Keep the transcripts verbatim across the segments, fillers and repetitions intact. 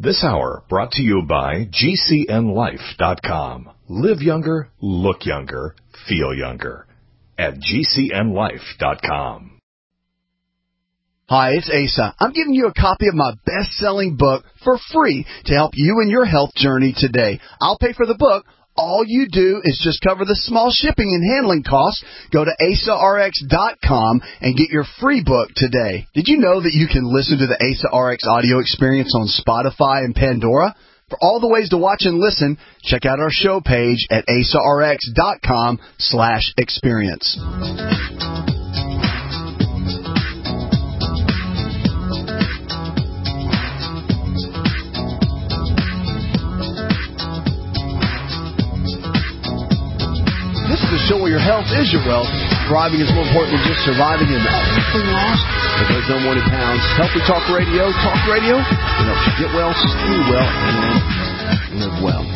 This hour brought to you by G C N life dot com. Live younger, look younger, feel younger at G C N life dot com. Hi, it's Asa. I'm giving you a copy of my best-selling book for free to help you in your health journey today. I'll pay for the book. All you do is just cover the small shipping and handling costs. Go to asa r x dot com and get your free book today. Did you know that you can listen to the Asa R X audio experience on Spotify and Pandora? For all the ways to watch and listen, check out our show page at asa r x dot com slash experience. This is a show where your health is your wealth. Thriving is more important than just surviving and anything lost. But there's no more than pounds. Healthy Talk Radio. Talk Radio. It helps you get well, stay well, and live well.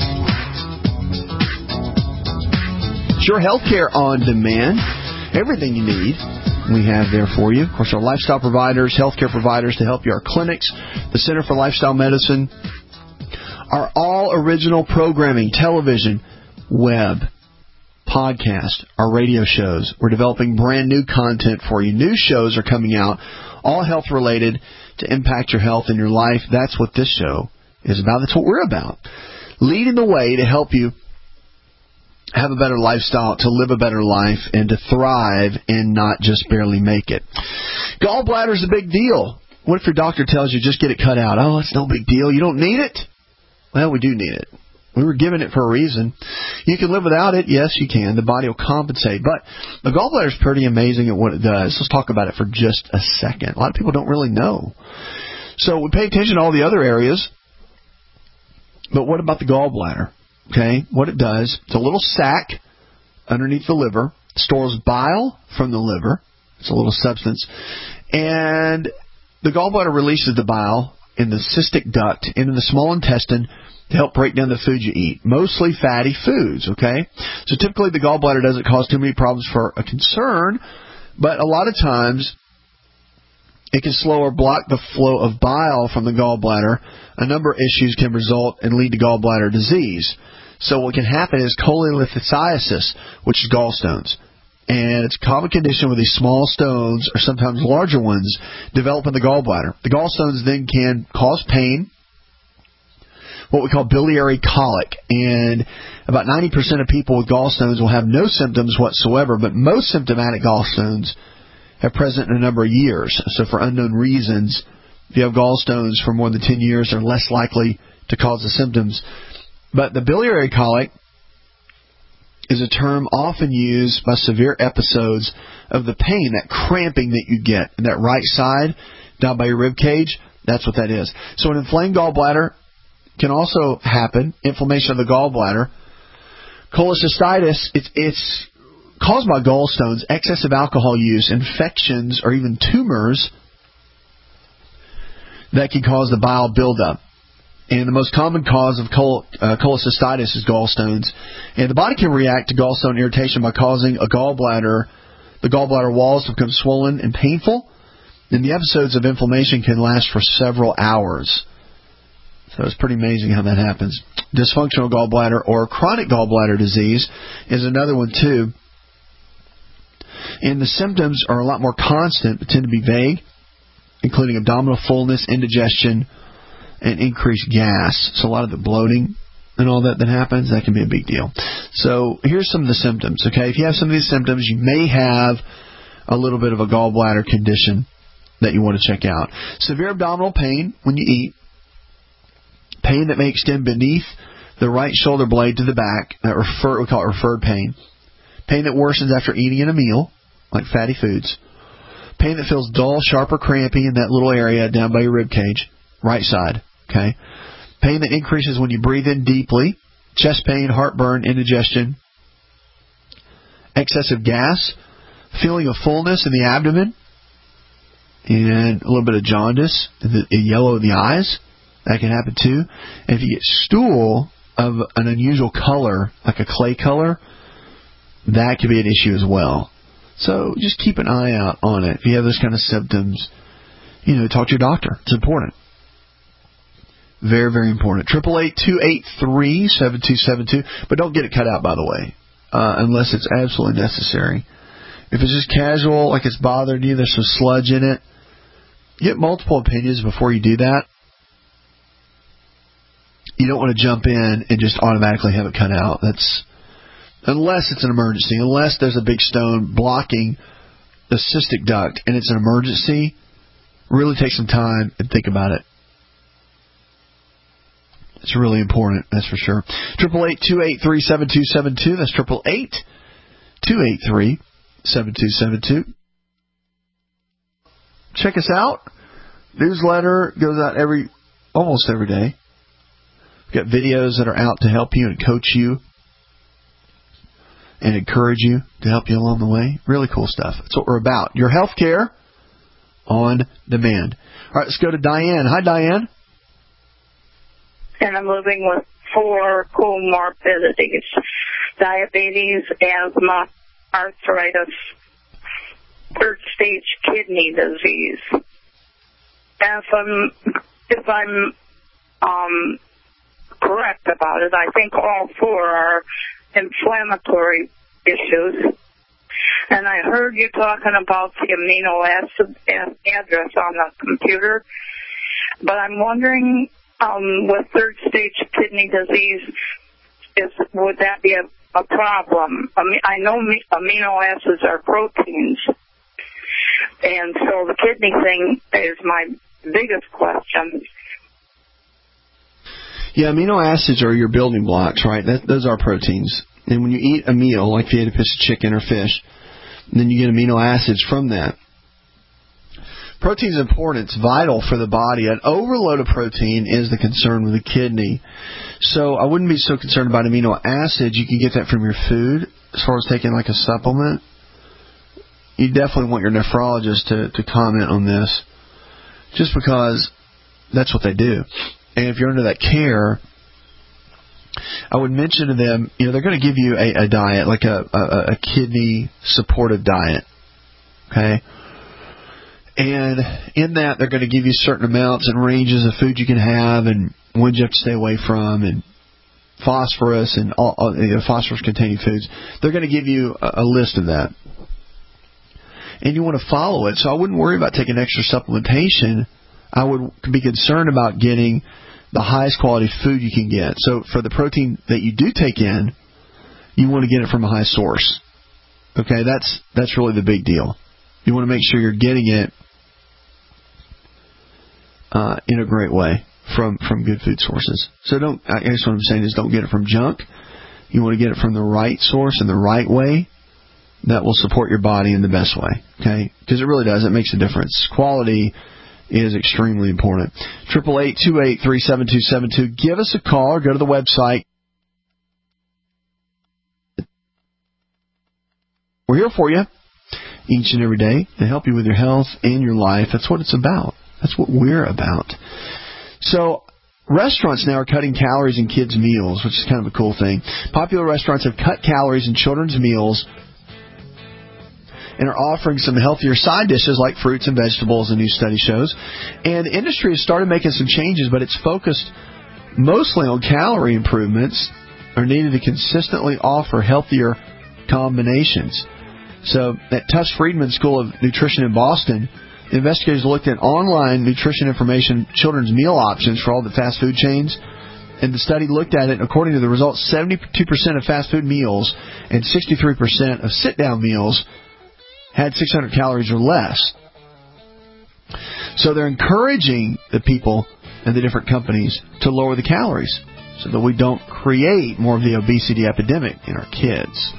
Sure Healthcare on demand. Everything you need, we have there for you. Of course, our lifestyle providers, healthcare providers to help you. Our clinics, the Center for Lifestyle Medicine. Our all original programming, television, web, podcast, our radio shows. We're developing brand new content for you. New shows are coming out, all health related to impact your health and your life. That's what this show is about. That's what we're about. Leading the way to help you have a better lifestyle, to live a better life, and to thrive and not just barely make it. Gallbladder is a big deal. What if your doctor tells you just get it cut out? Oh, it's no big deal. You don't need it? Well, we do need it. We were given it for a reason. You can live without it. Yes, you can. The body will compensate. But the gallbladder is pretty amazing at what it does. Let's talk about it for just a second. A lot of people don't really know. So we pay attention to all the other areas. But what about the gallbladder? Okay, what it does, it's a little sac underneath the liver. It stores bile from the liver. It's a little substance. And the gallbladder releases the bile in the cystic duct into the small intestine to help break down the food you eat, mostly fatty foods, okay? So typically the gallbladder doesn't cause too many problems for a concern, but a lot of times it can slow or block the flow of bile from the gallbladder. A number of issues can result and lead to gallbladder disease. So what can happen is cholelithiasis, which is gallstones. And it's a common condition where these small stones, or sometimes larger ones, develop in the gallbladder. The gallstones then can cause pain, what we call biliary colic. And about ninety percent of people with gallstones will have no symptoms whatsoever, but most symptomatic gallstones have present in a number of years. So for unknown reasons, if you have gallstones for more than ten years, they're less likely to cause the symptoms. But the biliary colic is a term often used by severe episodes of the pain, that cramping that you get in that right side down by your rib cage. That's what that is. So an inflamed gallbladder can also happen, inflammation of the gallbladder. Cholecystitis, it's, it's caused by gallstones, excessive alcohol use, infections, or even tumors that can cause the bile buildup. And the most common cause of chol- uh, cholecystitis is gallstones. And the body can react to gallstone irritation by causing a gallbladder, the gallbladder walls to become swollen and painful. And the episodes of inflammation can last for several hours. So it's pretty amazing how that happens. Dysfunctional gallbladder or chronic gallbladder disease is another one too. And the symptoms are a lot more constant but tend to be vague, including abdominal fullness, indigestion, and increased gas. So a lot of the bloating and all that that happens, that can be a big deal. So here's some of the symptoms, okay? If you have some of these symptoms, you may have a little bit of a gallbladder condition that you want to check out. Severe abdominal pain when you eat. Pain that may extend beneath the right shoulder blade to the back. That refer, we call it referred pain. Pain that worsens after eating in a meal, like fatty foods. Pain that feels dull, sharp, or crampy in that little area down by your rib cage, right side. Okay. Pain that increases when you breathe in deeply. Chest pain, heartburn, indigestion. Excessive gas. Feeling of fullness in the abdomen. And a little bit of jaundice, the yellow in the eyes. That can happen too. And if you get stool of an unusual color, like a clay color, that could be an issue as well. So just keep an eye out on it. If you have those kind of symptoms, you know, talk to your doctor. It's important. Very, very important. eight eight eight, two eight three, seven two seven two. But don't get it cut out, by the way, uh, unless it's absolutely necessary. If it's just casual, like it's bothering you, there's some sludge in it, get multiple opinions before you do that. You don't want to jump in and just automatically have it cut out. That's unless it's an emergency, unless there's a big stone blocking the cystic duct and it's an emergency. Really take some time and think about it. It's really important, that's for sure. eight eight eight, two eight three, seven two seven two. That's eight eight eight, two eight three, seven two seven two. Check us out. Newsletter goes out every almost every day. We've got videos that are out to help you and coach you and encourage you to help you along the way. Really cool stuff. That's what we're about. Your health care on demand. All right, let's go to Diane. Hi, Diane. And I'm living with four comorbidities: diabetes, asthma, arthritis, third stage kidney disease. And if I'm, if I'm um, correct about it, I think all four are inflammatory issues. And I heard you talking about the amino acid address on the computer, but I'm wondering, um, with third stage kidney disease, is would that be a, a problem? I mean, I know amino acids are proteins, and so the kidney thing is my biggest question. Yeah, amino acids are your building blocks, right? That, those are proteins. And when you eat a meal, like if you ate a piece of chicken or fish, then you get amino acids from that. Protein is important. It's vital for the body. An overload of protein is the concern with the kidney. So I wouldn't be so concerned about amino acids. You can get that from your food. As far as taking like a supplement, you definitely want your nephrologist to, to comment on this, just because that's what they do. And if you're under that care, I would mention to them, you know, they're going to give you a, a diet, like a, a, a kidney-supportive diet, okay? And in that, they're going to give you certain amounts and ranges of food you can have and ones you have to stay away from, and phosphorus and all, all you know, phosphorus-containing foods. They're going to give you a, a list of that. And you want to follow it. So I wouldn't worry about taking extra supplementation. I would be concerned about getting the highest quality food you can get. So for the protein that you do take in, you want to get it from a high source. Okay, that's that's really the big deal. You want to make sure you're getting it uh, in a great way from, from good food sources. So don't, I guess what I'm saying is don't get it from junk. You want to get it from the right source in the right way that will support your body in the best way. Okay, because it really does. It makes a difference. Quality is extremely important. eight eight eight, two eight three, seven two seven two. Give us a call or go to the website. We're here for you each and every day to help you with your health and your life. That's what it's about. That's what we're about. So restaurants now are cutting calories in kids' meals, which is kind of a cool thing. Popular restaurants have cut calories in children's meals and are offering some healthier side dishes like fruits and vegetables, a new study shows. And the industry has started making some changes, but it's focused mostly on calorie improvements are needed to consistently offer healthier combinations. So at Tufts Friedman School of Nutrition in Boston, investigators looked at online nutrition information, children's meal options for all the fast food chains. And the study looked at it, and according to the results, seventy-two percent of fast food meals and sixty-three percent of sit-down meals had six hundred calories or less. So they're encouraging the people and the different companies to lower the calories so that we don't create more of the obesity epidemic in our kids.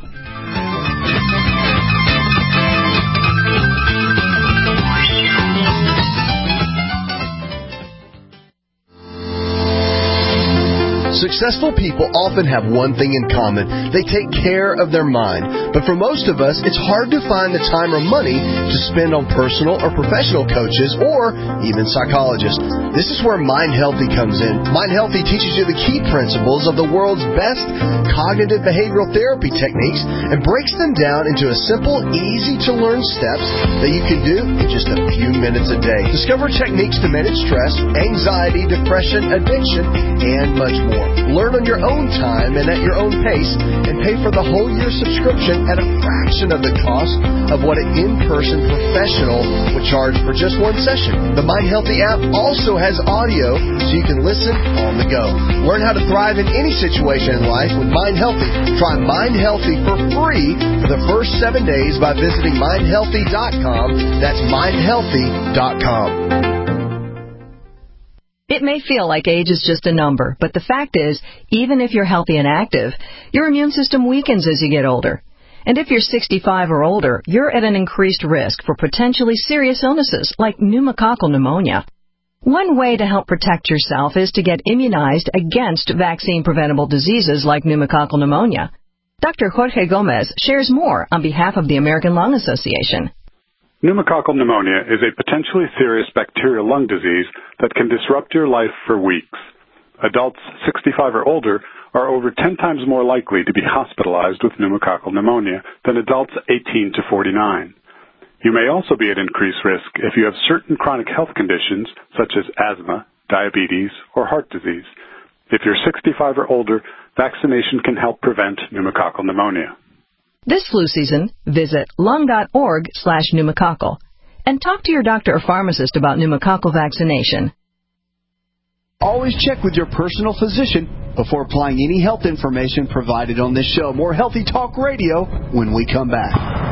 Successful people often have one thing in common. They take care of their mind. But for most of us, it's hard to find the time or money to spend on personal or professional coaches or even psychologists. This is where Mind Healthy comes in. Mind Healthy teaches you the key principles of the world's best cognitive behavioral therapy techniques and breaks them down into a simple, easy-to-learn steps that you can do in just a few minutes a day. Discover techniques to manage stress, anxiety, depression, addiction, and much more. Learn on your own time and at your own pace, and pay for the whole year subscription at a fraction of the cost of what an in-person professional would charge for just one session. The Mind Healthy app also has audio so you can listen on the go. Learn how to thrive in any situation in life with Mind Healthy. Try Mind Healthy for free for the first seven days by visiting mind healthy dot com. That's mind healthy dot com. It may feel like age is just a number, but the fact is, even if you're healthy and active, your immune system weakens as you get older. And if you're sixty-five or older, you're at an increased risk for potentially serious illnesses like pneumococcal pneumonia. One way to help protect yourself is to get immunized against vaccine-preventable diseases like pneumococcal pneumonia. Doctor Jorge Gomez shares more on behalf of the American Lung Association. Pneumococcal pneumonia is a potentially serious bacterial lung disease that can disrupt your life for weeks. Adults sixty-five or older are over ten times more likely to be hospitalized with pneumococcal pneumonia than adults eighteen to forty-nine. You may also be at increased risk if you have certain chronic health conditions such as asthma, diabetes, or heart disease. If you're sixty-five or older, vaccination can help prevent pneumococcal pneumonia. This flu season, visit lung.org slash pneumococcal and talk to your doctor or pharmacist about pneumococcal vaccination. Always check with your personal physician before applying any health information provided on this show. More Healthy Talk Radio when we come back.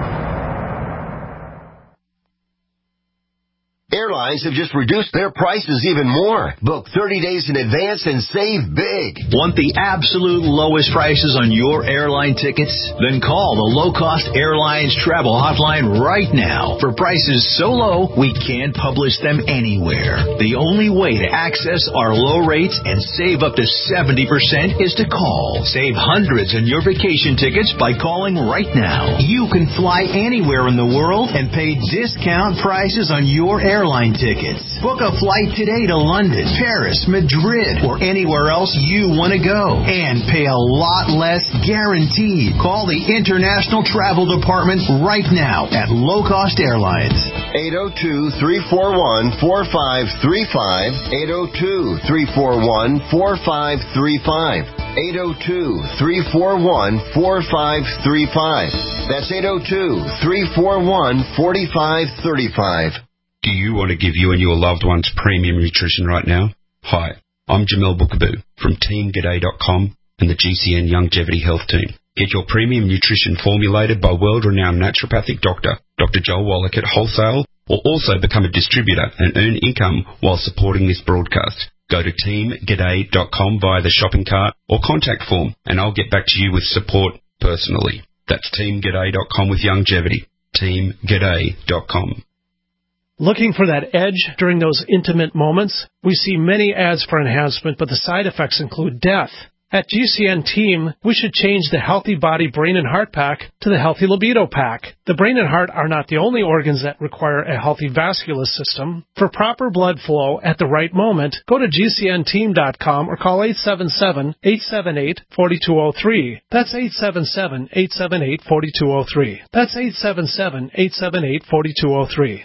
Airlines have just reduced their prices even more. Book thirty days in advance and save big. Want the absolute lowest prices on your airline tickets? Then call the Low Cost Airlines Travel Hotline right now. For prices so low, we can't publish them anywhere. The only way to access our low rates and save up to seventy percent is to call. Save hundreds on your vacation tickets by calling right now. You can fly anywhere in the world and pay discount prices on your airline Airline tickets. Book a flight today to London, Paris, Madrid, or anywhere else you want to go. And pay a lot less guaranteed. Call the International Travel Department right now at Low Cost Airlines. eight oh two, three four one, four five three five. eight oh two, three four one, four five three five. eight oh two, three four one, four five three five. That's eight oh two, three four one, four five three five. Do you want to give you and your loved ones premium nutrition right now? Hi, I'm Jamel Bookaboo from Team G'day dot com and the G C N Longevity Health Team. Get your premium nutrition formulated by world-renowned naturopathic doctor, Doctor Joel Wallach at wholesale, or also become a distributor and earn income while supporting this broadcast. Go to Team G'day dot com via the shopping cart or contact form, and I'll get back to you with support personally. That's Team G'day dot com with longevity. Team G'day dot com. Looking for that edge during those intimate moments? We see many ads for enhancement, but the side effects include death. At G C N Team, we should change the Healthy Body, Brain, and Heart Pack to the Healthy Libido Pack. The brain and heart are not the only organs that require a healthy vascular system. For proper blood flow at the right moment, go to G C N team dot com or call eight seven seven, eight seven eight, four two zero three. That's eight seven seven, eight seven eight, four two zero three. That's eight seven seven, eight seven eight, four two zero three.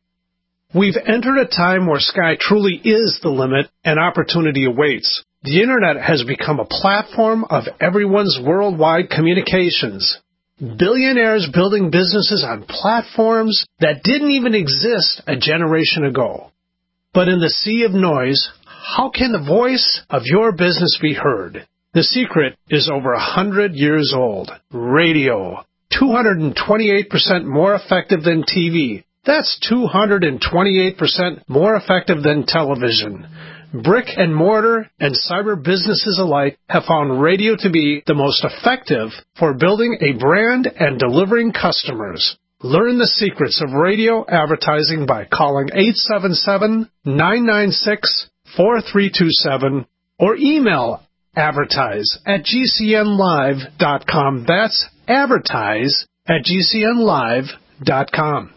We've entered a time where sky truly is the limit and opportunity awaits. The Internet has become a platform of everyone's worldwide communications. Billionaires building businesses on platforms that didn't even exist a generation ago. But in the sea of noise, how can the voice of your business be heard? The secret is over a hundred years old. Radio. two hundred twenty-eight percent more effective than T V. That's two hundred twenty-eight percent more effective than television. Brick and mortar and cyber businesses alike have found radio to be the most effective for building a brand and delivering customers. Learn the secrets of radio advertising by calling eight seven seven, nine nine six, four three two seven or email advertise at G C N live dot com. That's advertise at G C N live dot com.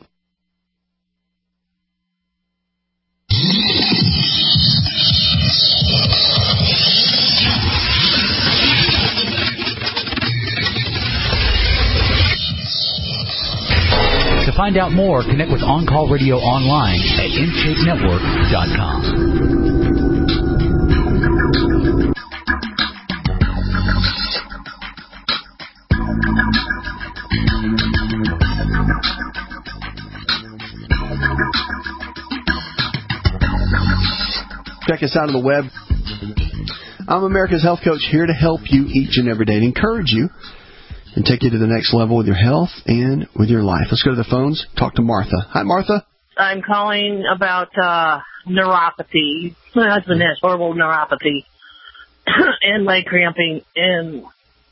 To find out more, connect with On Call Radio online at intake network dot com. Check us out on the web. I'm America's Health Coach, here to help you each and every day and encourage you and take you to the next level with your health and with your life. Let's go to the phones. Talk to Martha. Hi, Martha. I'm calling about uh, neuropathy. My husband has horrible neuropathy and leg cramping. And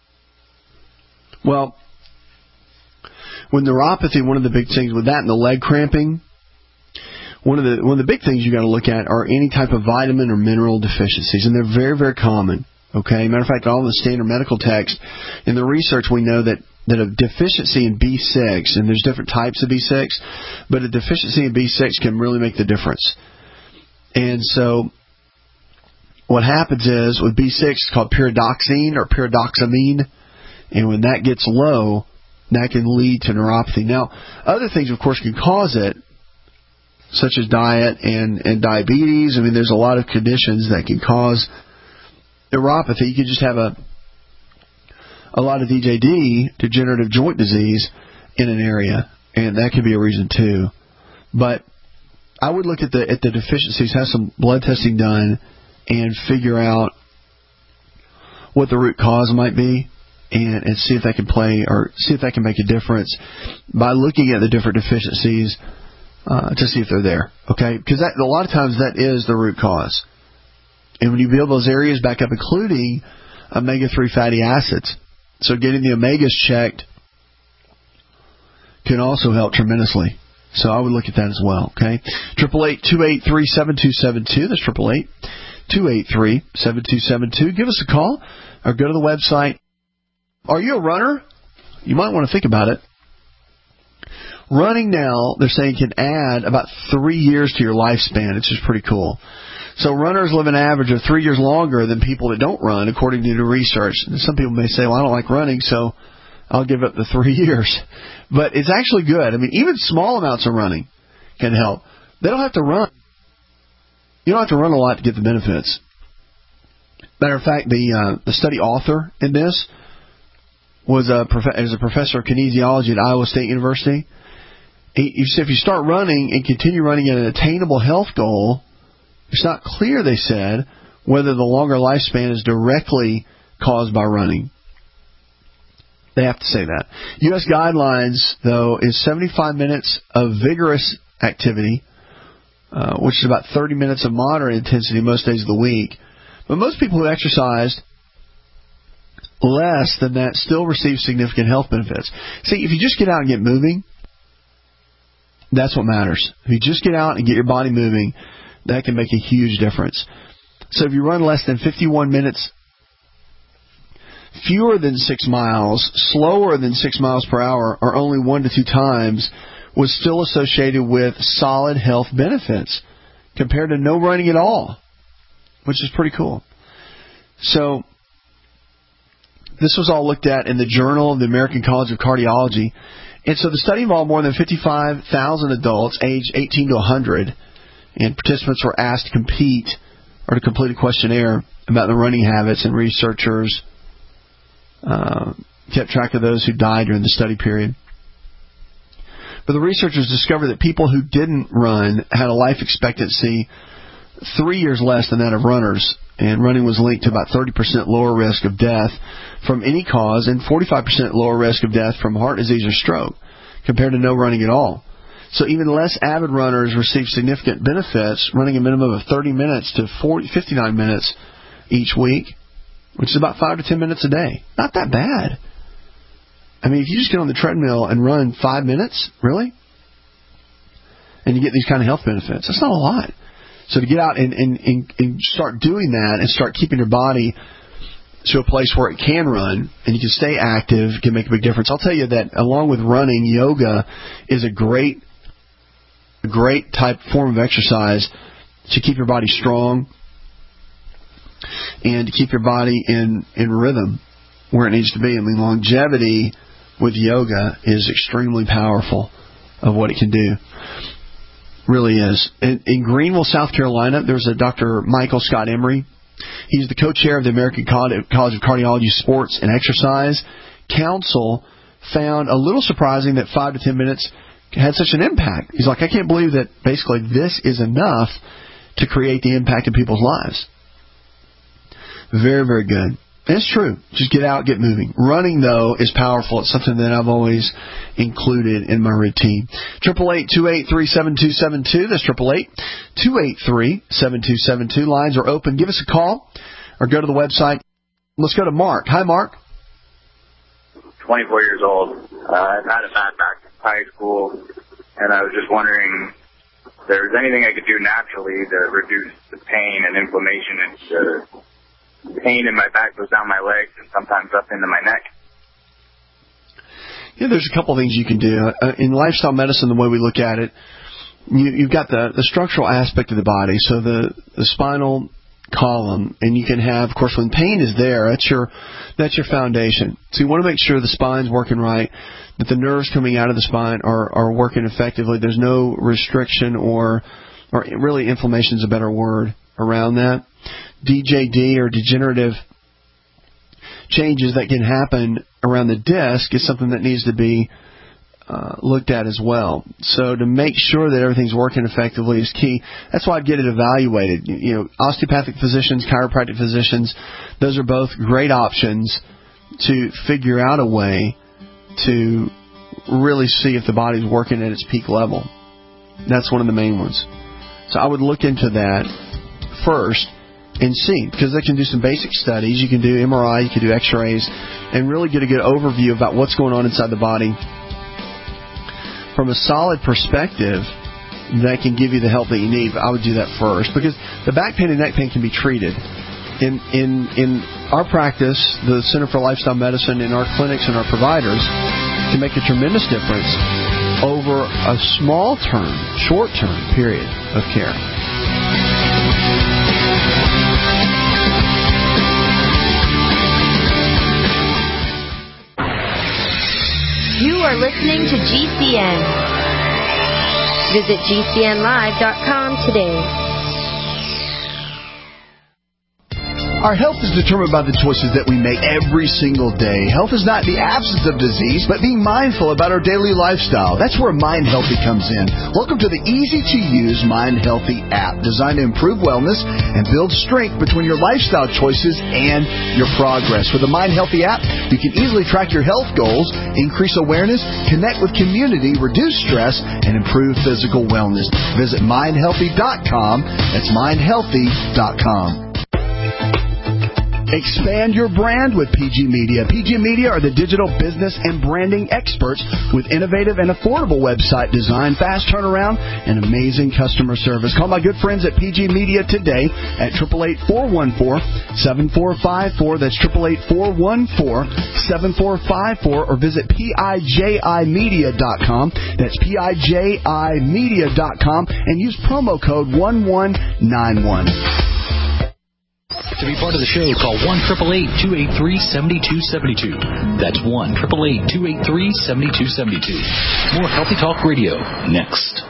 well, with neuropathy, one of the big things with that and the leg cramping, one of the one of the big things you got to look at are any type of vitamin or mineral deficiencies, and they're very, very common. Okay, matter of fact, all the standard medical text, in the research we know that, that a deficiency in B six, and there's different types of B six, but a deficiency in B six can really make the difference. And so what happens is with B six, it's called pyridoxine or pyridoxamine, and when that gets low, that can lead to neuropathy. Now, other things, of course, can cause it, such as diet and, and diabetes. I mean, there's a lot of conditions that can cause neuropathy. You could just have a a lot of D J D, degenerative joint disease, in an area, and that could be a reason too. But I would look at the at the deficiencies, have some blood testing done, and figure out what the root cause might be, and, and see if that can play or see if that can make a difference by looking at the different deficiencies uh, to see if they're there. Okay, because that, a lot of times that is the root cause. And when you build those areas back up, including omega three fatty acids, so getting the omegas checked can also help tremendously. So I would look at that as well, okay? triple eight, two eight three, seven two seven two. That's triple eight, two eight three, seven two seven two. Give us a call or go to the website. Are you a runner? You might want to think about it. Running now, they're saying, can add about three years to your lifespan. It's just pretty cool. So runners live an average of three years longer than people that don't run, according to the research. And some people may say, well, I don't like running, so I'll give up the three years. But it's actually good. I mean, even small amounts of running can help. They don't have to run. You don't have to run a lot to get the benefits. Matter of fact, the uh, the study author in this was a, prof- is a professor of kinesiology at Iowa State University. He said if you start running and continue running at an attainable health goal, it's not clear, they said, whether the longer lifespan is directly caused by running. They have to say that. U S guidelines, though, is seventy-five minutes of vigorous activity, uh, which is about thirty minutes of moderate intensity most days of the week. But most people who exercised less than that still receive significant health benefits. See, if you just get out and get moving, that's what matters. If you just get out and get your body moving, that can make a huge difference. So if you run less than fifty-one minutes, fewer than six miles, slower than six miles per hour, or only one to two times, was still associated with solid health benefits compared to no running at all, which is pretty cool. So this was all looked at in the Journal of the American College of Cardiology. And so the study involved more than fifty-five thousand adults aged eighteen to one hundred, and participants were asked to compete or to complete a questionnaire about their running habits, and researchers uh, kept track of those who died during the study period. But the researchers discovered that people who didn't run had a life expectancy three years less than that of runners, and running was linked to about thirty percent lower risk of death from any cause and forty-five percent lower risk of death from heart disease or stroke compared to no running at all. So even less avid runners receive significant benefits, running a minimum of thirty minutes to forty, fifty-nine minutes each week, which is about five to ten minutes a day. Not that bad. I mean, if you just get on the treadmill and run five minutes, really, and you get these kind of health benefits, that's not a lot. So to get out and, and, and, and start doing that and start keeping your body to a place where it can run and you can stay active, can make a big difference. I'll tell you that along with running, yoga is a great, a great type form of exercise to keep your body strong and to keep your body in, in rhythm where it needs to be. I mean, longevity with yoga is extremely powerful of what it can do. Really is. In, in Greenville, South Carolina, there's a Doctor Michael Scott Emery. He's the co-chair of the American College of Cardiology Sports and Exercise Council. Found a little surprising that five to ten minutes had such an impact. He's like, I can't believe that basically this is enough to create the impact in people's lives. Very, very good. And it's true. Just get out, get moving. Running, though, is powerful. It's something that I've always included in my routine. eight eight eight, two eight three, seven two seven two. That's eight eight eight, two eight three, seven two seven two. Lines are open. Give us a call or go to the website. Let's go to Mark. Hi, Mark. twenty-four years old. Uh, I've had a bad back since high school, and I was just wondering if there was anything I could do naturally to reduce the pain and inflammation and the pain in my back goes down my legs and sometimes up into my neck. Yeah, there's a couple of things you can do. Uh, in lifestyle medicine, the way we look at it, you, you've got the, the structural aspect of the body, so the, the spinal column, and you can have, of course, when pain is there, that's your that's your foundation. So you want to make sure the spine's working right, that the nerves coming out of the spine are, are working effectively. There's no restriction or, or really inflammation is a better word around that. D J D or degenerative changes that can happen around the disc is something that needs to be uh, looked at as well. So to make sure that everything's working effectively is key. That's why I'd get it evaluated. You know, osteopathic physicians, chiropractic physicians, those are both great options to figure out a way to really see if the body's working at its peak level. That's one of the main ones. So I would look into that first and see, because they can do some basic studies. You can do M R I, you can do x-rays, and really get a good overview about what's going on inside the body from a solid perspective that can give you the help that you need. I would do that first, because the back pain and neck pain can be treated. In in in our practice, the Center for Lifestyle Medicine, in our clinics and our providers, can make a tremendous difference over a small term, short term period of care. You are listening to G C N. Visit G C N live dot com today. Our health is determined by the choices that we make every single day. Health is not the absence of disease, but being mindful about our daily lifestyle. That's where Mind Healthy comes in. Welcome to the easy-to-use Mind Healthy app, designed to improve wellness and build strength between your lifestyle choices and your progress. With the Mind Healthy app, you can easily track your health goals, increase awareness, connect with community, reduce stress, and improve physical wellness. Visit mind healthy dot com. That's mind healthy dot com. Expand your brand with P G Media. P G Media are the digital business and branding experts with innovative and affordable website design, fast turnaround, and amazing customer service. Call my good friends at P G Media today at eight eight eight, four one four, seven four five four. That's eight eight eight, four one four, seven four five four, or visit P I J I media dot com. That's P I J I media dot com, and use promo code one one nine one. To be part of the show, call one eight eight eight, two eight three, seven two seven two. That's one eight eight eight, two eight three, seven two seven two. More Healthy Talk Radio next.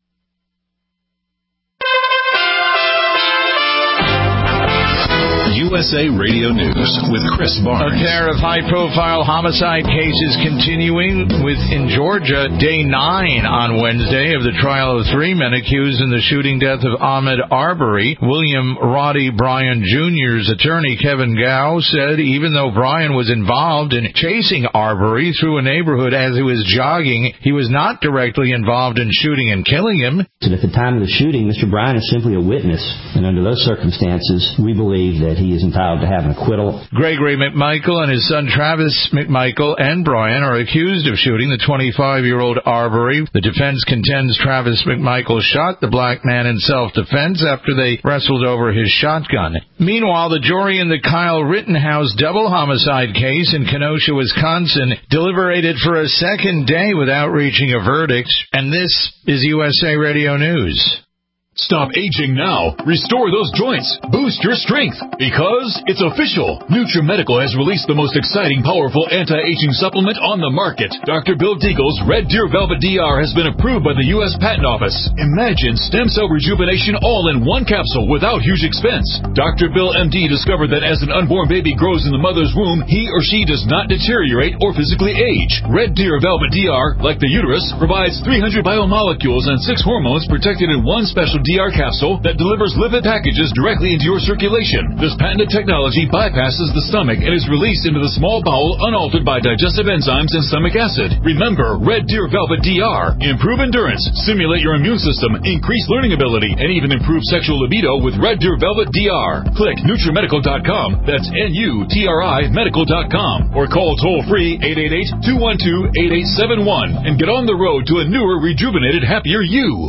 U S A Radio News with Chris Barnes. A pair of high-profile homicide cases continuing with, in Georgia, day nine on Wednesday of the trial of three men accused in the shooting death of Ahmaud Arbery. William Roddy Bryan Junior's attorney, Kevin Gow, said even though Bryan was involved in chasing Arbery through a neighborhood as he was jogging, he was not directly involved in shooting and killing him. At the time of the shooting, Mister Bryan is simply a witness, and under those circumstances, we believe that he is entitled to have an acquittal. Gregory McMichael and his son Travis McMichael and Brian are accused of shooting the twenty-five-year-old Arbery. The defense contends Travis McMichael shot the black man in self-defense after they wrestled over his shotgun. Meanwhile, the jury in the Kyle Rittenhouse double homicide case in Kenosha, Wisconsin, deliberated for a second day without reaching a verdict. And this is U S A Radio News. Stop aging now. Restore those joints. Boost your strength. Because it's official. NutriMedical has released the most exciting, powerful anti-aging supplement on the market. Doctor Bill Deagle's Red Deer Velvet D R has been approved by the U S Patent Office. Imagine stem cell rejuvenation all in one capsule without huge expense. Doctor Bill M D discovered that as an unborn baby grows in the mother's womb, he or she does not deteriorate or physically age. Red Deer Velvet D R, like the uterus, provides three hundred biomolecules and six hormones protected in one special D R capsule that delivers lipid packages directly into your circulation. This patented technology bypasses the stomach and is released into the small bowel unaltered by digestive enzymes and stomach acid. Remember, Red Deer Velvet D R. Improve endurance, stimulate your immune system, increase learning ability, and even improve sexual libido with Red Deer Velvet D R. Click NutriMedical dot com. That's N U T R I medical dot com. Or call toll-free eight eight eight, two one two, eight eight seven one and get on the road to a newer, rejuvenated, happier you.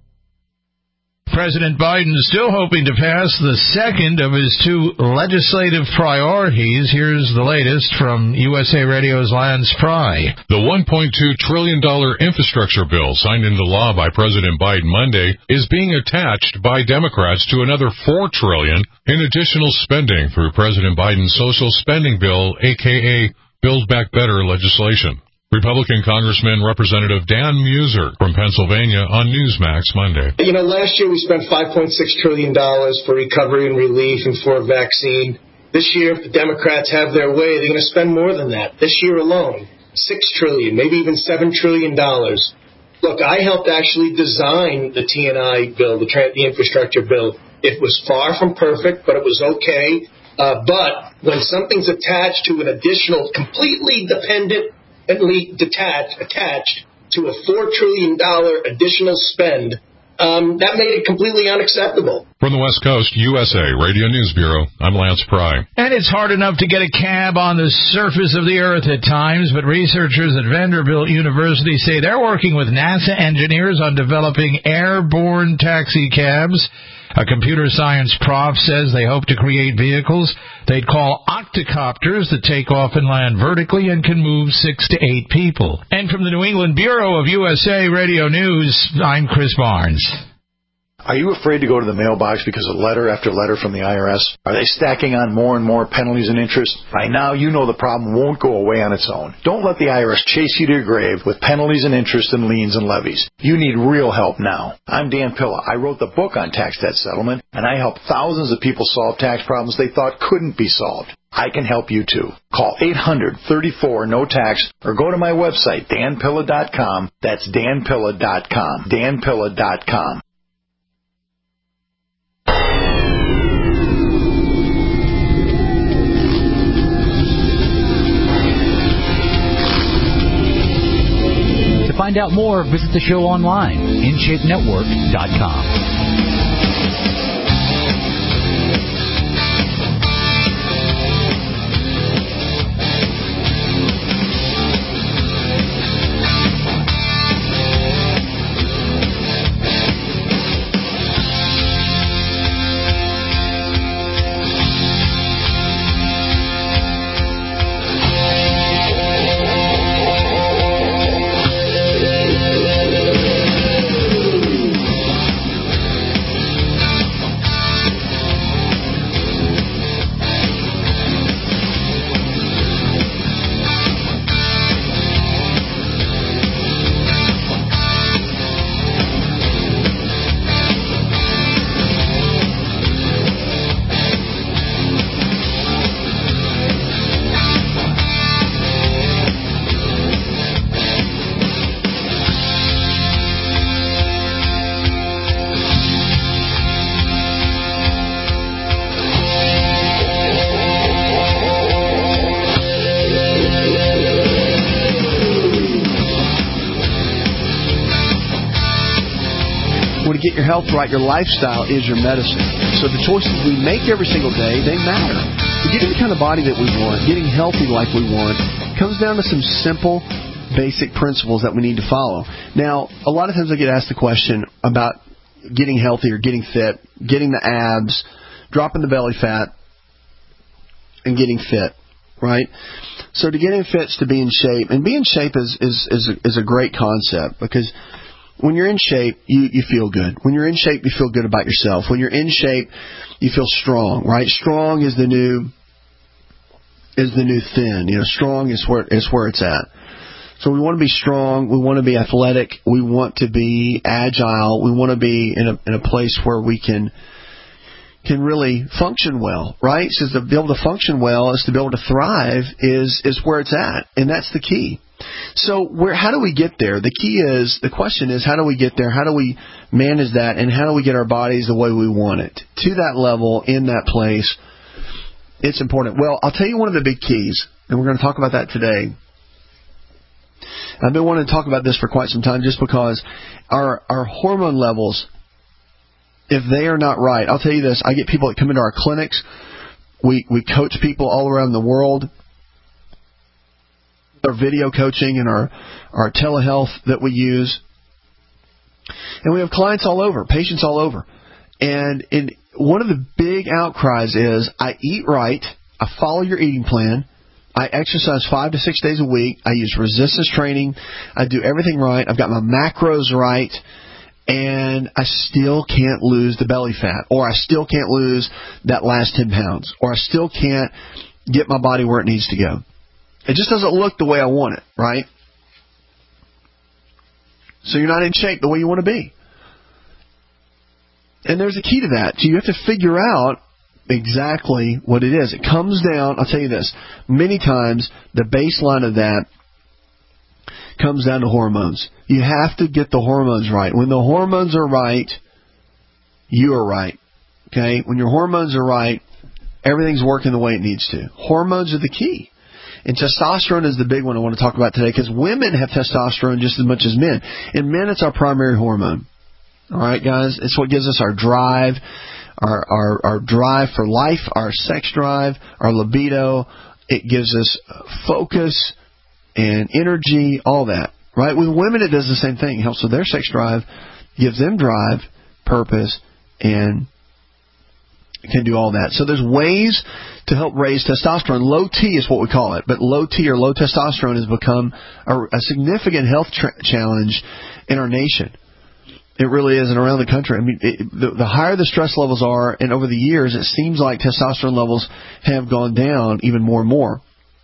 President Biden is still hoping to pass the second of his two legislative priorities. Here's the latest from U S A Radio's Lance Pry. The one point two trillion dollars infrastructure bill signed into law by President Biden Monday is being attached by Democrats to another four trillion dollars in additional spending through President Biden's social spending bill, aka Build Back Better legislation. Republican Congressman Representative Dan Muser from Pennsylvania on Newsmax Monday. You know, last year we spent five point six trillion dollars for recovery and relief and for a vaccine. This year, if the Democrats have their way, they're going to spend more than that. This year alone, six trillion dollars, maybe even seven trillion dollars. Look, I helped actually design the T and I bill, the, the infrastructure bill. It was far from perfect, but it was okay. Uh, but when something's attached to an additional, completely dependent detached, attached to a four trillion dollars additional spend, um, that made it completely unacceptable. From the West Coast, U S A Radio News Bureau, I'm Lance Pry. And it's hard enough to get a cab on the surface of the Earth at times, but researchers at Vanderbilt University say they're working with NASA engineers on developing airborne taxi cabs. A computer science prof says they hope to create vehicles they'd call octocopters that take off and land vertically and can move six to eight people. And from the New England Bureau of U S A Radio News, I'm Chris Barnes. Are you afraid to go to the mailbox because of letter after letter from the I R S? Are they stacking on more and more penalties and interest? By now, you know the problem won't go away on its own. Don't let the I R S chase you to your grave with penalties and interest and liens and levies. You need real help now. I'm Dan Pilla. I wrote the book on tax debt settlement, and I help thousands of people solve tax problems they thought couldn't be solved. I can help you too. Call eight hundred, thirty-four, no tax or go to my website, dan pilla dot com. That's dan pilla dot com. dan pilla dot com. To find out more, visit the show online, in shape network dot com. Get your health right. Your lifestyle is your medicine. So the choices we make every single day, they matter. But getting the kind of body that we want, getting healthy like we want, comes down to some simple, basic principles that we need to follow. Now, a lot of times I get asked the question about getting healthy or getting fit, getting the abs, dropping the belly fat, and getting fit, right? So to get in fit is to be in shape, and be in shape is is is a, is a great concept, because when you're in shape, you, you feel good. When you're in shape, you feel good about yourself. When you're in shape, you feel strong, right? Strong is the new is the new thin. You know, strong is where is where it's at. So we want to be strong. We want to be athletic. We want to be agile. We want to be in a in a place where we can can really function well, right? So to be able to function well is to be able to thrive is is where it's at, and that's the key. So where how do we get there? The key is, the question is, how do we get there? How do we manage that, and how do we get our bodies the way we want it, to that level, in that place? It's important. Well, I'll tell you one of the big keys, and we're going to talk about that today. I've been wanting to talk about this for quite some time, just because our our hormone levels, if they are not right, I'll tell you this, I get people that come into our clinics. We we coach people all around the world. Our video coaching and our, our telehealth that we use. And we have clients all over, patients all over. And in, one of the big outcries is, I eat right, I follow your eating plan, I exercise five to six days a week, I use resistance training, I do everything right, I've got my macros right, and I still can't lose the belly fat, or I still can't lose that last ten pounds, or I still can't get my body where it needs to go. It just doesn't look the way I want it, right? So you're not in shape the way you want to be. And there's a key to that. So you have to figure out exactly what it is. It comes down, I'll tell you this, many times the baseline of that comes down to hormones. You have to get the hormones right. When the hormones are right, you are right. Okay? When your hormones are right, everything's working the way it needs to. Hormones are the key. And testosterone is the big one I want to talk about today, because women have testosterone just as much as men. In men, it's our primary hormone. All right, guys? It's what gives us our drive, our, our, our drive for life, our sex drive, our libido. It gives us focus and energy, all that. Right? With women, it does the same thing. It helps with their sex drive, gives them drive, purpose, and can do all that. So there's ways to help raise testosterone. Low T is what we call it, but low T or low testosterone has become a, a significant health tra- challenge in our nation. It really is, and around the country. I mean, it, the, the higher the stress levels are, and over the years, it seems like testosterone levels have gone down even more and more.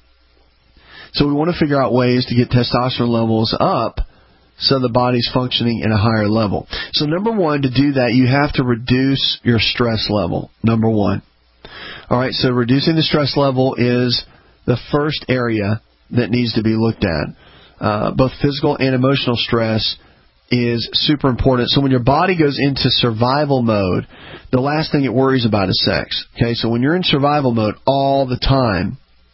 So we want to figure out ways to get testosterone levels up so the body's functioning at a higher level. So number one, to do that, you have to reduce your stress level. Number one. All right, so reducing the stress level is the first area that needs to be looked at. Uh, both physical and emotional stress is super important. So when your body goes into survival mode, the last thing it worries about is sex. Okay, so when you're in survival mode all the time,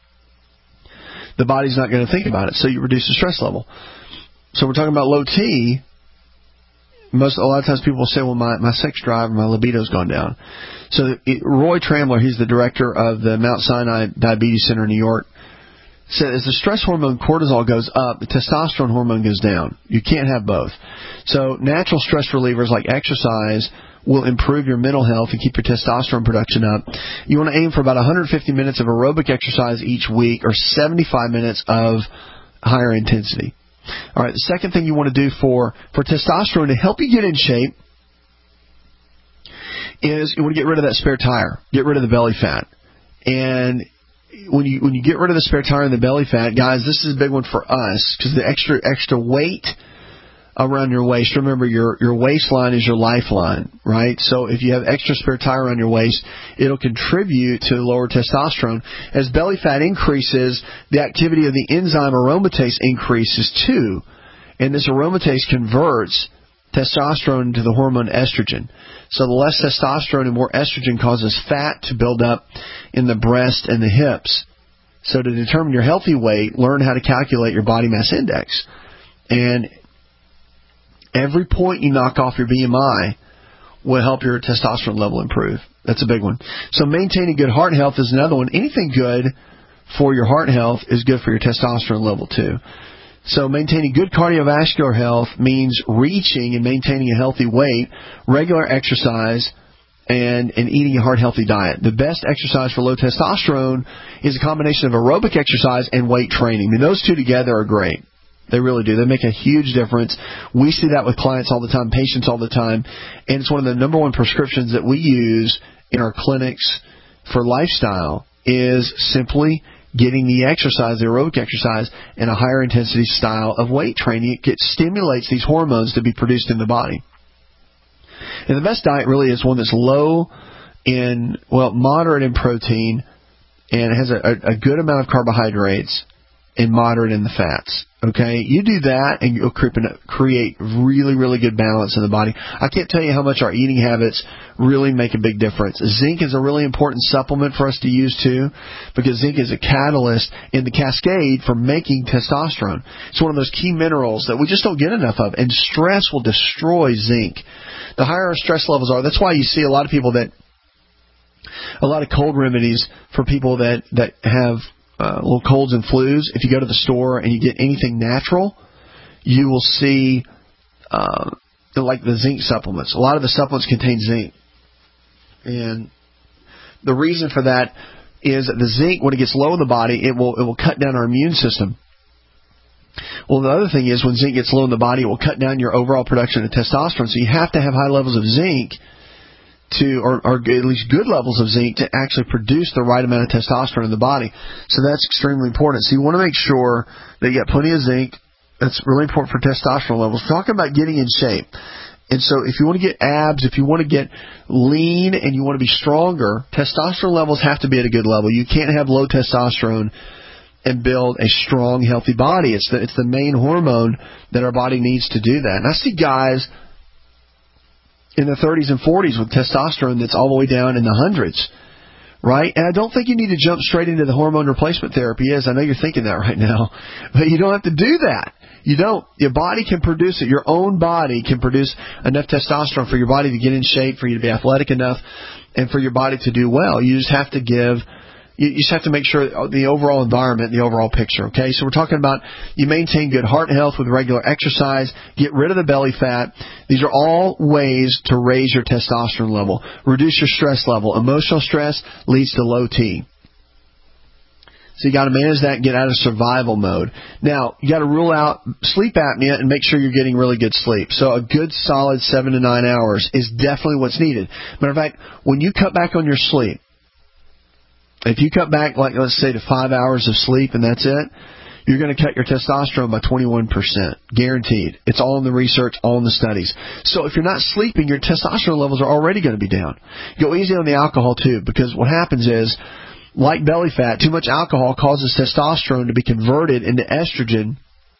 the body's not going to think about it, so you reduce the stress level. So we're talking about low T. Most, a lot of times people will say, well, my, my sex drive, my libido's gone down. So it, Roy Tramler, he's the director of the Mount Sinai Diabetes Center in New York, said as the stress hormone cortisol goes up, the testosterone hormone goes down. You can't have both. So natural stress relievers like exercise will improve your mental health and keep your testosterone production up. You want to aim for about one hundred fifty minutes of aerobic exercise each week, or seventy-five minutes of higher intensity. All right, the second thing you want to do for, for testosterone to help you get in shape is you want to get rid of that spare tire. Get rid of the belly fat. And when you when you get rid of the spare tire and the belly fat, guys, this is a big one for us, because the extra extra weight around your waist. Remember, your your waistline is your lifeline, right? So if you have extra spare tire around your waist, it'll contribute to lower testosterone. As belly fat increases, the activity of the enzyme aromatase increases too, and this aromatase converts testosterone into the hormone estrogen. So the less testosterone and more estrogen causes fat to build up in the breast and the hips. So to determine your healthy weight, learn how to calculate your body mass index. And every point you knock off your B M I will help your testosterone level improve. That's a big one. So maintaining good heart health is another one. Anything good for your heart health is good for your testosterone level too. So maintaining good cardiovascular health means reaching and maintaining a healthy weight, regular exercise, and, and eating a heart-healthy diet. The best exercise for low testosterone is a combination of aerobic exercise and weight training. I mean, those two together are great. They really do. They make a huge difference. We see that with clients all the time, patients all the time, and it's one of the number one prescriptions that we use in our clinics for lifestyle is simply getting the exercise, the aerobic exercise, and a higher intensity style of weight training. It stimulates these hormones to be produced in the body. And the best diet really is one that's low in, well, moderate in protein, and it has a, a good amount of carbohydrates and moderate in the fats. Okay, you do that and you'll create really, really good balance in the body. I can't tell you how much our eating habits really make a big difference. Zinc is a really important supplement for us to use too, because zinc is a catalyst in the cascade for making testosterone. It's one of those key minerals that we just don't get enough of, and stress will destroy zinc. The higher our stress levels are, that's why you see a lot of people that, a lot of cold remedies for people that, that have Uh, little colds and flus. If you go to the store and you get anything natural, you will see uh, like the zinc supplements. A lot of the supplements contain zinc. And the reason for that is that the zinc, when it gets low in the body, it will it will cut down our immune system. Well, the other thing is when zinc gets low in the body, it will cut down your overall production of testosterone. So you have to have high levels of zinc to, or, or at least good levels of zinc to actually produce the right amount of testosterone in the body. So that's extremely important. So you want to make sure that you got plenty of zinc. That's really important for testosterone levels. Talking about getting in shape. And so if you want to get abs, if you want to get lean and you want to be stronger, testosterone levels have to be at a good level. You can't have low testosterone and build a strong, healthy body. It's the, it's the main hormone that our body needs to do that. And I see guys in the thirties and forties with testosterone that's all the way down in the hundreds, right? And I don't think you need to jump straight into the hormone replacement therapy. Yes, I know you're thinking that right now, but you don't have to do that. You don't. Your body can produce it. Your own body can produce enough testosterone for your body to get in shape, for you to be athletic enough, and for your body to do well. You just have to give... You just have to make sure the overall environment, the overall picture, okay? So we're talking about you maintain good heart health with regular exercise, get rid of the belly fat. These are all ways to raise your testosterone level. Reduce your stress level. Emotional stress leads to low T. So you got to manage that and get out of survival mode. Now, you got to rule out sleep apnea and make sure you're getting really good sleep. So a good solid seven to nine hours is definitely what's needed. Matter of fact, when you cut back on your sleep, if you cut back, like, let's say, to five hours of sleep and that's it, you're going to cut your testosterone by twenty-one percent. Guaranteed. It's all in the research, all in the studies. So if you're not sleeping, your testosterone levels are already going to be down. Go easy on the alcohol, too, because what happens is, like belly fat, too much alcohol causes testosterone to be converted into estrogen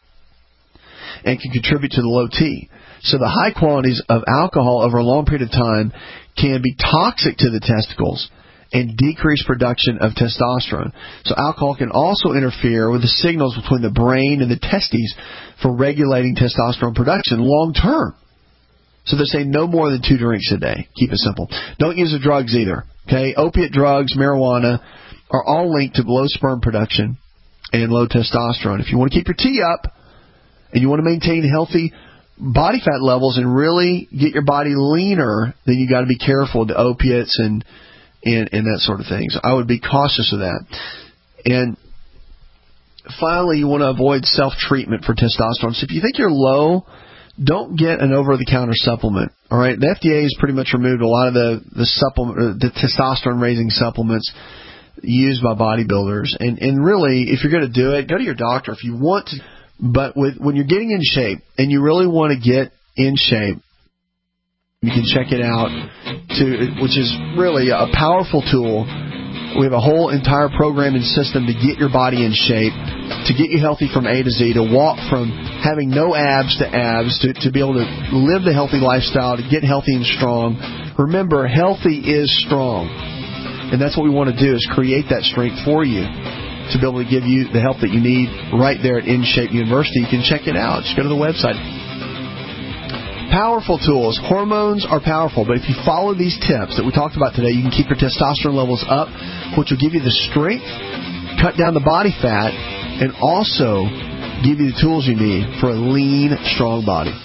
and can contribute to the low T. So the high quantities of alcohol over a long period of time can be toxic to the testicles and decrease production of testosterone. So alcohol can also interfere with the signals between the brain and the testes for regulating testosterone production long term. So they're saying no more than two drinks a day. Keep it simple. Don't use the drugs either. Okay, opiate drugs, marijuana are all linked to low sperm production and low testosterone. If you want to keep your T up and you want to maintain healthy body fat levels and really get your body leaner, then you got to be careful with the opiates and And, and that sort of thing. So I would be cautious of that. And finally, you want to avoid self-treatment for testosterone. So if you think you're low, don't get an over-the-counter supplement. All right, the F D A has pretty much removed a lot of the the supplement, the testosterone-raising supplements used by bodybuilders. And and really, if you're going to do it, go to your doctor if you want to. But with when you're getting in shape and you really want to get in shape, you can check it out, to, which is really a powerful tool. We have a whole entire program and system to get your body in shape, to get you healthy from A to Z, to walk from having no abs to abs, to, to be able to live the healthy lifestyle, to get healthy and strong. Remember, healthy is strong. And that's what we want to do, is create that strength for you to be able to give you the help that you need right there at InShape University. You can check it out. Just go to the website. Powerful tools. Hormones are powerful, but if you follow these tips that we talked about today, you can keep your testosterone levels up, which will give you the strength, cut down the body fat, and also give you the tools you need for a lean, strong body.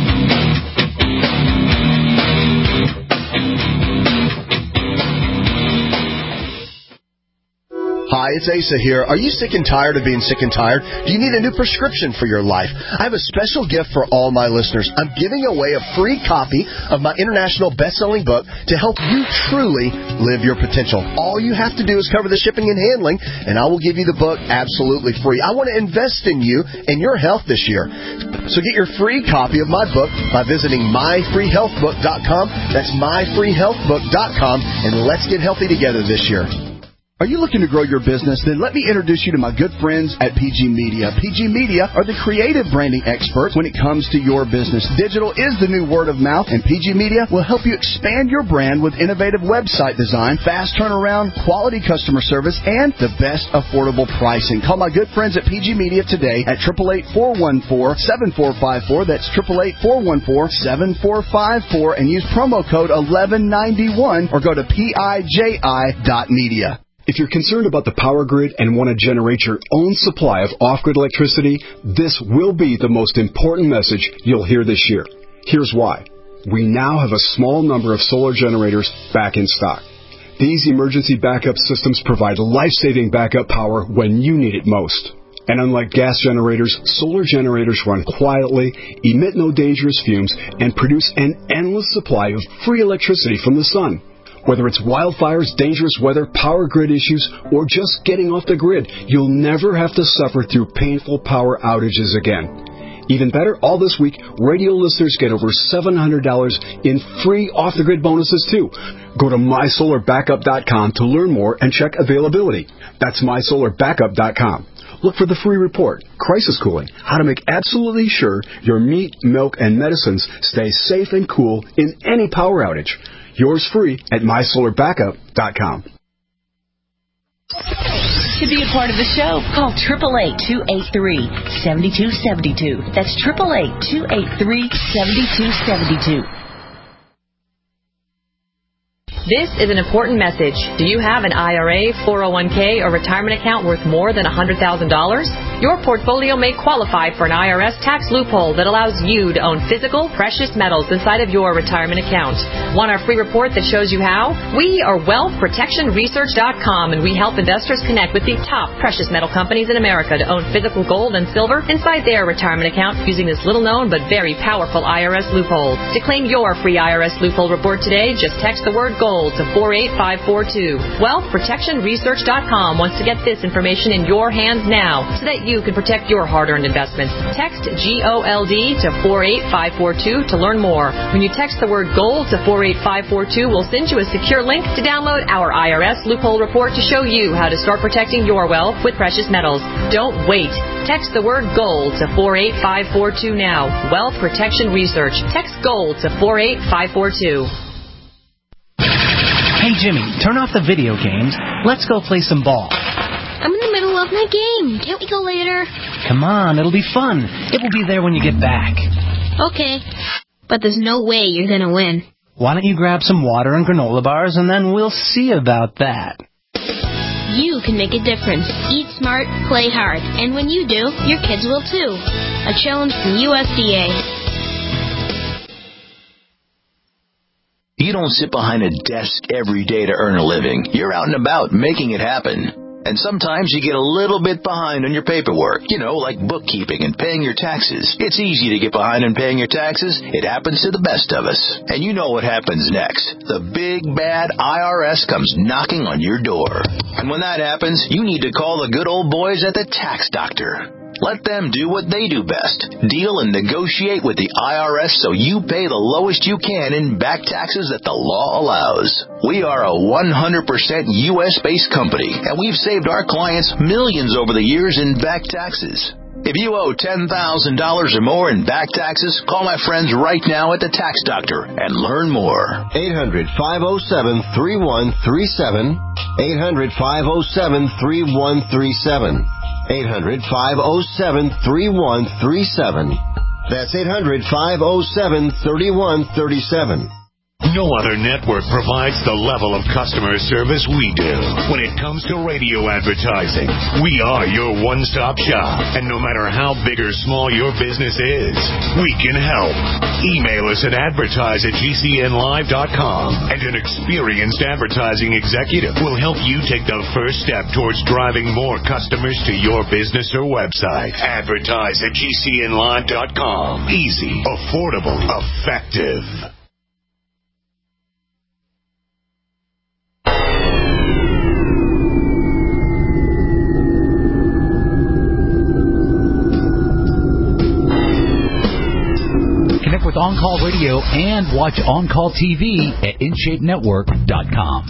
Hi, it's Asa here. Are you sick and tired of being sick and tired? Do you need a new prescription for your life? I have a special gift for all my listeners. I'm giving away a free copy of my international best-selling book to help you truly live your potential. All you have to do is cover the shipping and handling, and I will give you the book absolutely free. I want to invest in you and your health this year. So get your free copy of my book by visiting my free health book dot com. That's my free health book dot com, and let's get healthy together this year. Are you looking to grow your business? Then let me introduce you to my good friends at P G Media. P G Media are the creative branding experts when it comes to your business. Digital is the new word of mouth, and P G Media will help you expand your brand with innovative website design, fast turnaround, quality customer service, and the best affordable pricing. Call my good friends at P G Media today at eight eight eight, four one four, seven four five four. That's eight eight eight, four one four, seven four five four, and use promo code eleven ninety-one or go to P I J I dot media. If you're concerned about the power grid and want to generate your own supply of off-grid electricity, this will be the most important message you'll hear this year. Here's why. We now have a small number of solar generators back in stock. These emergency backup systems provide life-saving backup power when you need it most. And unlike gas generators, solar generators run quietly, emit no dangerous fumes, and produce an endless supply of free electricity from the sun. Whether it's wildfires, dangerous weather, power grid issues, or just getting off the grid, you'll never have to suffer through painful power outages again. Even better, all this week, radio listeners get over seven hundred dollars in free off-the-grid bonuses, too. Go to my solar backup dot com to learn more and check availability. That's my solar backup dot com. Look for the free report, Crisis Cooling, how to make absolutely sure your meat, milk, and medicines stay safe and cool in any power outage. Yours free at my solar backup dot com. To be a part of the show, call eight eight eight, two eight three, seven two seven two. That's eight eight eight, two eight three, seven two seven two. This is an important message. Do you have an I R A, four oh one k, or retirement account worth more than one hundred thousand dollars? Your portfolio may qualify for an I R S tax loophole that allows you to own physical, precious metals inside of your retirement account. Want our free report that shows you how? We are wealth protection research dot com, and we help investors connect with the top precious metal companies in America to own physical gold and silver inside their retirement account using this little-known but very powerful I R S loophole. To claim your free I R S loophole report today, just text the word gold to four eight five four two. wealth protection research dot com wants to get this information in your hands now so that you can protect your hard-earned investments. Text G O L D to four eight five four two to learn more. When you text the word GOLD to four eight five four two, we'll send you a secure link to download our I R S loophole report to show you how to start protecting your wealth with precious metals. Don't wait. Text the word GOLD to four eight five four two now. Wealth Protection Research. Text GOLD to four eight five four two. Hey, Jimmy, turn off the video games. Let's go play some ball. I'm in the middle of my game. Can't we go later? Come on, it'll be fun. It will be there when you get back. Okay. But there's no way you're going to win. Why don't you grab some water and granola bars, and then we'll see about that. You can make a difference. Eat smart, play hard. And when you do, your kids will too. A challenge from U S D A. You don't sit behind a desk every day to earn a living. You're out and about making it happen. And sometimes you get a little bit behind on your paperwork, you know, like bookkeeping and paying your taxes. It's easy to get behind on paying your taxes. It happens to the best of us. And you know what happens next. The big, bad I R S comes knocking on your door. And when that happens, you need to call the good old boys at the Tax Doctor. Let them do what they do best. Deal and negotiate with the I R S so you pay the lowest you can in back taxes that the law allows. We are a one hundred percent U S-based company, and we've saved our clients millions over the years in back taxes. If you owe ten thousand dollars or more in back taxes, call my friends right now at the Tax Doctor and learn more. eight hundred, five oh seven, three one three seven. eight hundred, five oh seven, three one three seven. eight hundred, five oh seven, three one three seven. That's eight hundred, five oh seven, three one three seven. No other network provides the level of customer service we do. When it comes to radio advertising, we are your one-stop shop. And no matter how big or small your business is, we can help. Email us at advertise at G C N live dot com, and an experienced advertising executive will help you take the first step towards driving more customers to your business or website. Advertise at G C N live dot com. Easy, affordable, effective. Connect with On Call Radio and watch On Call T V at in shape network dot com.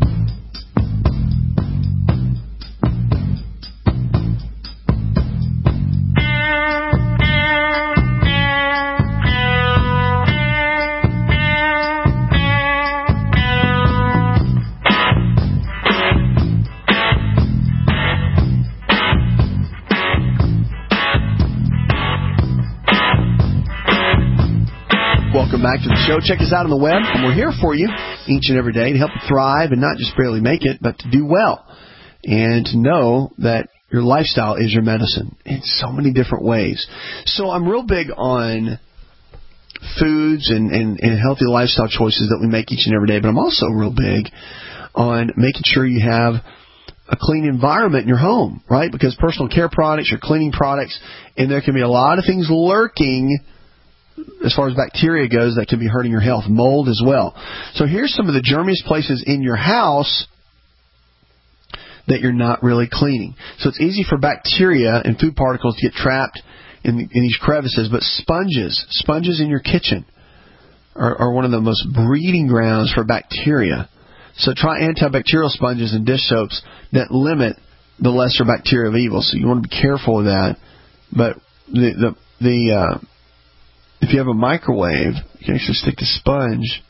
Welcome back to the show. Check us out on the web, and we're here for you each and every day to help you thrive and not just barely make it, but to do well and to know that your lifestyle is your medicine in so many different ways. So I'm real big on foods and, and, and healthy lifestyle choices that we make each and every day, but I'm also real big on making sure you have a clean environment in your home, right? Because personal care products are cleaning products, and there can be a lot of things lurking as far as bacteria goes that can be hurting your health, mold as well. So here's some of the germiest places in your house that you're not really cleaning. So it's easy for bacteria and food particles to get trapped in, in these crevices, but sponges, sponges in your kitchen are, are one of the most breeding grounds for bacteria. So try antibacterial sponges and dish soaps that limit the lesser bacteria of evil. So you want to be careful with that. But the the, the uh, if you have a microwave, you can actually stick the sponge.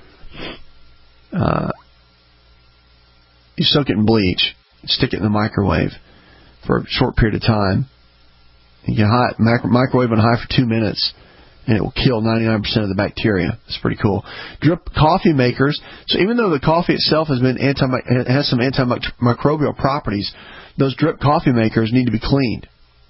Uh, you soak it in bleach, stick it in the microwave for a short period of time. You can hot, micro, microwave on high for two minutes, and it will kill ninety-nine percent of the bacteria. It's pretty cool. Drip coffee makers. So even though the coffee itself has been anti, has some antimicrobial properties, those drip coffee makers need to be cleaned.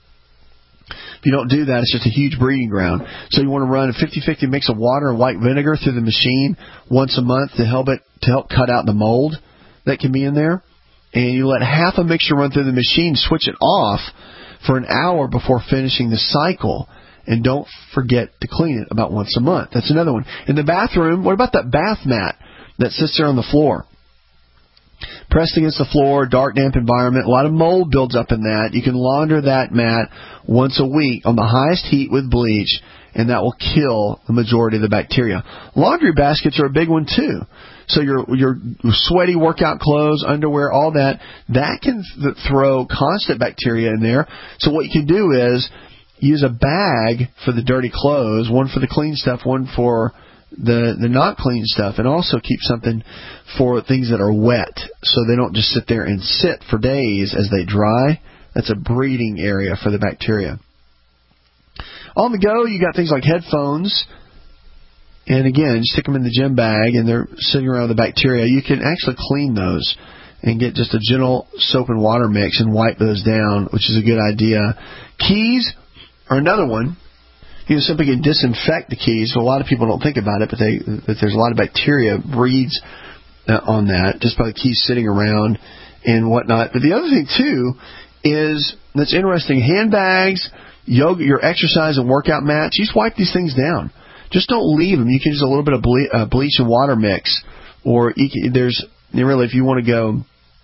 If you don't do that, it's just a huge breeding ground. So you want to run a fifty-fifty mix of water and white vinegar through the machine once a month to help it to help cut out the mold that can be in there. And you let half a mixture run through the machine, switch it off for an hour before finishing the cycle. And don't forget to clean it about once a month. That's another one. In the bathroom, what about that bath mat that sits there on the floor? Pressed against the floor, dark, damp environment. A lot of mold builds up in that. You can launder that mat once a week on the highest heat with bleach, and that will kill the majority of the bacteria. Laundry baskets are a big one, too. So your your sweaty workout clothes, underwear, all that, that can th- throw constant bacteria in there. So what you can do is use a bag for the dirty clothes, one for the clean stuff, one for the the not clean stuff, and also keep something for things that are wet so they don't just sit there and sit for days as they dry. That's a breeding area for the bacteria. On the go, you got things like headphones, and again, you stick them in the gym bag and they're sitting around the bacteria. You can actually clean those and get just a gentle soap and water mix and wipe those down, which is a good idea. Keys are another one. You can simply can disinfect the keys. So a lot of people don't think about it, but they but there's a lot of bacteria breeds uh, on that just by the keys sitting around and whatnot. But the other thing too is that's interesting. Handbags, yoga, your exercise and workout mats. You just wipe these things down. Just don't leave them. You can use a little bit of ble- uh, bleach and water mix, or you can, there's really if you want to go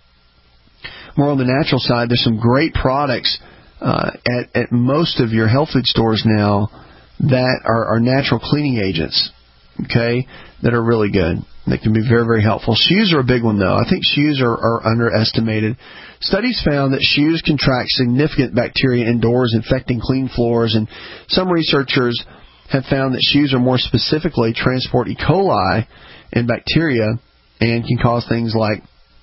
more on the natural side, there's some great products uh, at at most of your health food stores now that are, are natural cleaning agents, okay, that are really good. That can be very, very helpful. Shoes are a big one, though. I think shoes are, are underestimated. Studies found that shoes can track significant bacteria indoors, infecting clean floors, and some researchers have found that shoes are more specifically transport E. coli and bacteria and can cause things like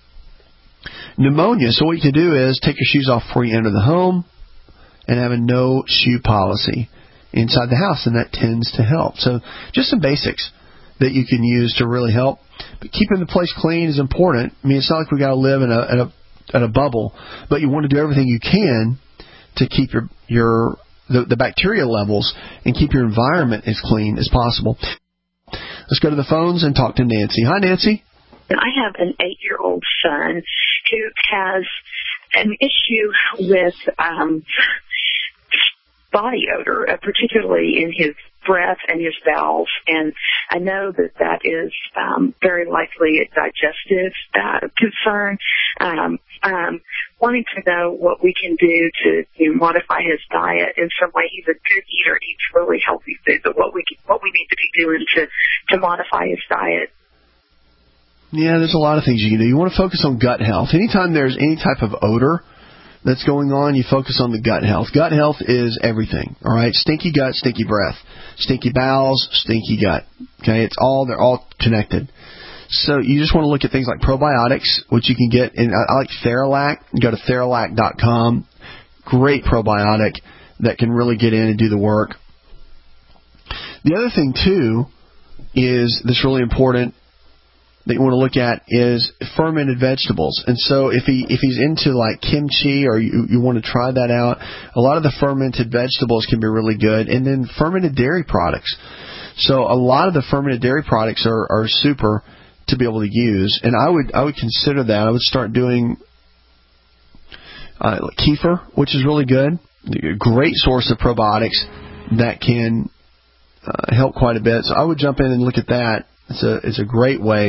pneumonia. So what you can do is take your shoes off before you enter the home and have a no-shoe policy. inside the house, and that tends to help. So just some basics that you can use to really help. But keeping the place clean is important. I mean, it's not like we got to live in a, in a in a bubble, but you want to do everything you can to keep your your the, the bacteria levels and keep your environment as clean as possible. Let's go to the phones and talk to Nancy. Hi, Nancy. I have an eight-year-old son who has an issue with um, body odor, uh, particularly in his breath and his bowels, and I know that that is um, very likely a digestive uh, concern. Um, um, wanting to know what we can do to you know, modify his diet in some way. He's a good eater, eats really healthy food, but what we can, what we need to be doing to to modify his diet. Yeah, there's a lot of things you can do. You want to focus on gut health. Anytime there's any type of odor that's going on, you focus on the gut health. Gut health is everything, all right? Stinky gut, stinky breath. Stinky bowels, stinky gut. Okay, it's all, they're all connected. So you just want to look at things like probiotics, which you can get, and I, I like Theralac. You go to Theralac dot com. Great probiotic that can really get in and do the work. The other thing, too, is that's really important that you want to look at is fermented vegetables. And so if he if he's into like kimchi or you, you want to try that out, a lot of the fermented vegetables can be really good. And then fermented dairy products. So a lot of the fermented dairy products are, are super to be able to use. And I would I would consider that. I would start doing uh, kefir, which is really good. A great source of probiotics that can uh, help quite a bit. So I would jump in and look at that. It's a it's a great way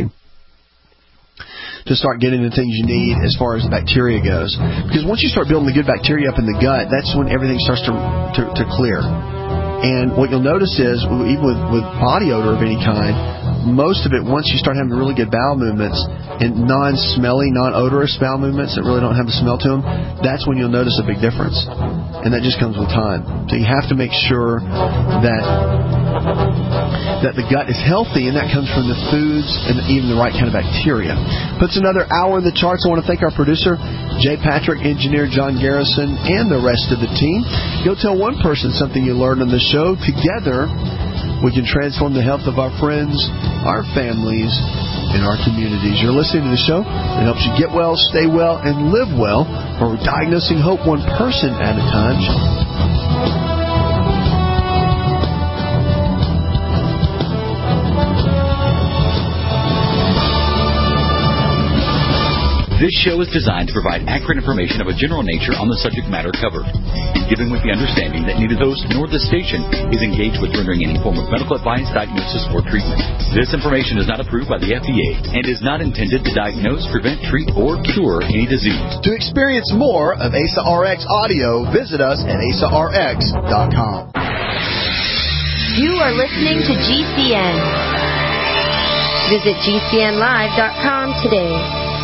to start getting the things you need as far as the bacteria goes. Because once you start building the good bacteria up in the gut, that's when everything starts to to, to clear. And what you'll notice is, even with, with body odor of any kind, most of it, once you start having really good bowel movements and non-smelly, non-odorous bowel movements that really don't have a smell to them, that's when you'll notice a big difference. And that just comes with time. So you have to make sure that that the gut is healthy, and that comes from the foods and even the right kind of bacteria. Puts another hour in the charts. I want to thank our producer, Jay Patrick, engineer John Garrison, and the rest of the team. Go tell one person something you learned on the show. Together, we can transform the health of our friends, our families, and our communities. You're listening to the show that helps you get well, stay well, and live well, where we're diagnosing hope one person at a time. This show is designed to provide accurate information of a general nature on the subject matter covered, given with the understanding that neither the host nor the station is engaged with rendering any form of medical advice, diagnosis, or treatment. This information is not approved by the F D A and is not intended to diagnose, prevent, treat, or cure any disease. To experience more of A S A R X audio, visit us at A S A R X dot com. You are listening to G C N. Visit G C N live dot com today.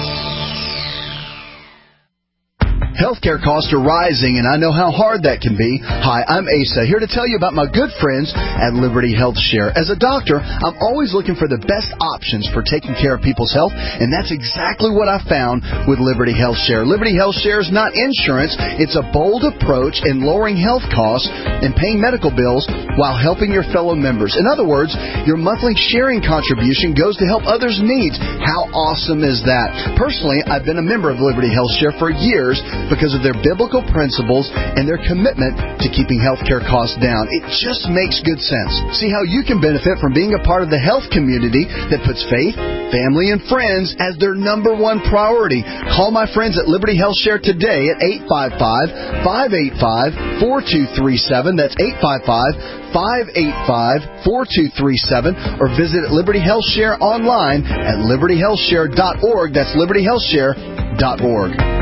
Healthcare costs are rising, and I know how hard that can be. Hi, I'm Asa, here to tell you about my good friends at Liberty Health Share. As a doctor, I'm always looking for the best options for taking care of people's health, and that's exactly what I found with Liberty Health Share. Liberty Health Share is not insurance. It's a bold approach in lowering health costs and paying medical bills while helping your fellow members. In other words, your monthly sharing contribution goes to help others' needs. How awesome is that? Personally, I've been a member of Liberty Health Share for years because of their biblical principles and their commitment to keeping healthcare costs down. It just makes good sense. See how you can benefit from being a part of the health community that puts faith, family, and friends as their number one priority. Call my friends at Liberty Health Share today at eight five five, five eight five, four two three seven. That's eight five five, five eight five, four two three seven. Or visit Liberty Health Share online at liberty health share dot org. That's liberty health share dot org.